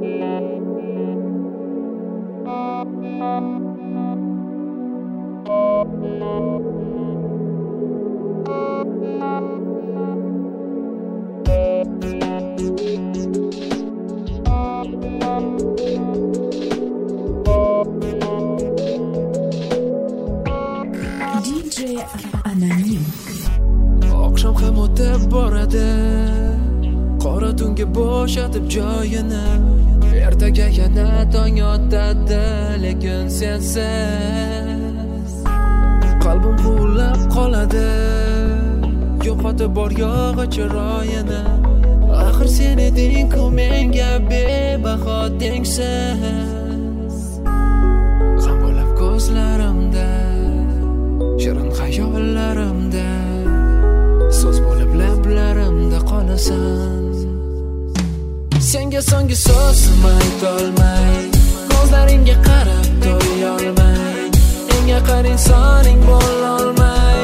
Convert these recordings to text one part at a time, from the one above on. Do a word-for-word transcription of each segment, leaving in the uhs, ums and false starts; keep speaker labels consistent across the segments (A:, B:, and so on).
A: Oqshom ham o'tib boradi, qora tunga bo'shatib joyini. Ertaga yana tong otadi, lekin sensiz qalbim quvlab qoladi. Yo'qotib bor yog'i chiroyini. Axir sen eding-ku menga bebaho tengsiz. G'am bo'lib ko'zlarimda, shirin xayollarimda, so'z bo'lib lablarimda qolasan. Senga so'nggi so'zim aytolmay, ko'zlaringga qarab to'yolmay, eng yaqin insoning bo'lolmay,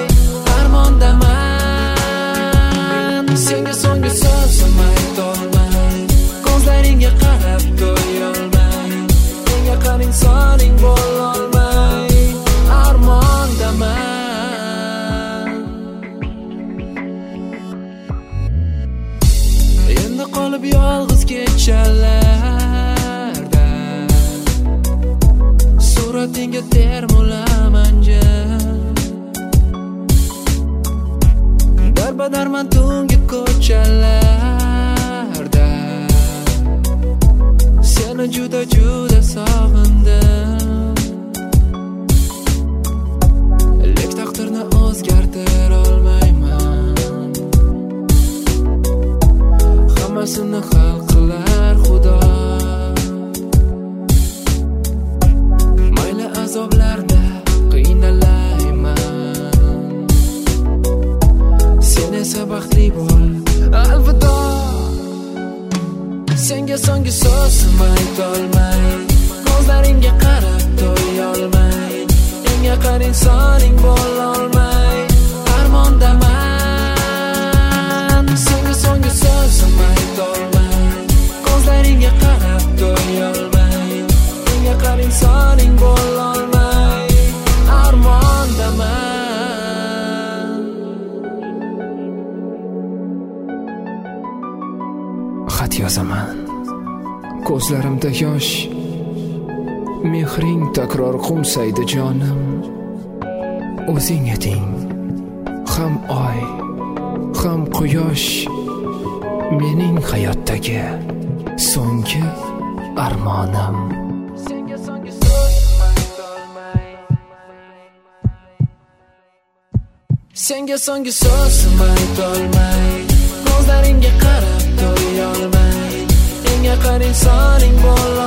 A: armondaman. Senga so'nggi so'zim aytolmay, ko'zlaringga qarab to'yolmay, eng yaqin insoning bo'lolmay, armondaman. Endi qolib yolg'iz kechalarda suratingga termulaman jim. Darbadarman tungi ko'chalarda, seni juda juda sog'indim. Lek taqdirni o'zgartira olmayman, hammasini hal qilar Xudo. Mayli azoblarda qiynalayman, sen esa baxtli bo'l, alvido. Senga so'nggi so'zim aytolmay, ko'zlaringga qarab to'yolmay, eng yaqin insoning bo'lolmay, armondaman. Senga so'nggi so'zim aytolmay, ko'zlaringga qarab to'yolmay, eng yaqin insoning bo'lolmay, armondaman. Xat yozaman, ko'zlarimda yosh, mehring takror qumsaydi jonim. O'zing eding, ham oy, ham quyosh, mening hayotdagi so'nggi armonim. Senga so'nggi so'zim aytolmay, senga so'nggi so'zim aytolmay, ko'zlaringga qarab to'yolmay, eng yaqin insoning bo'l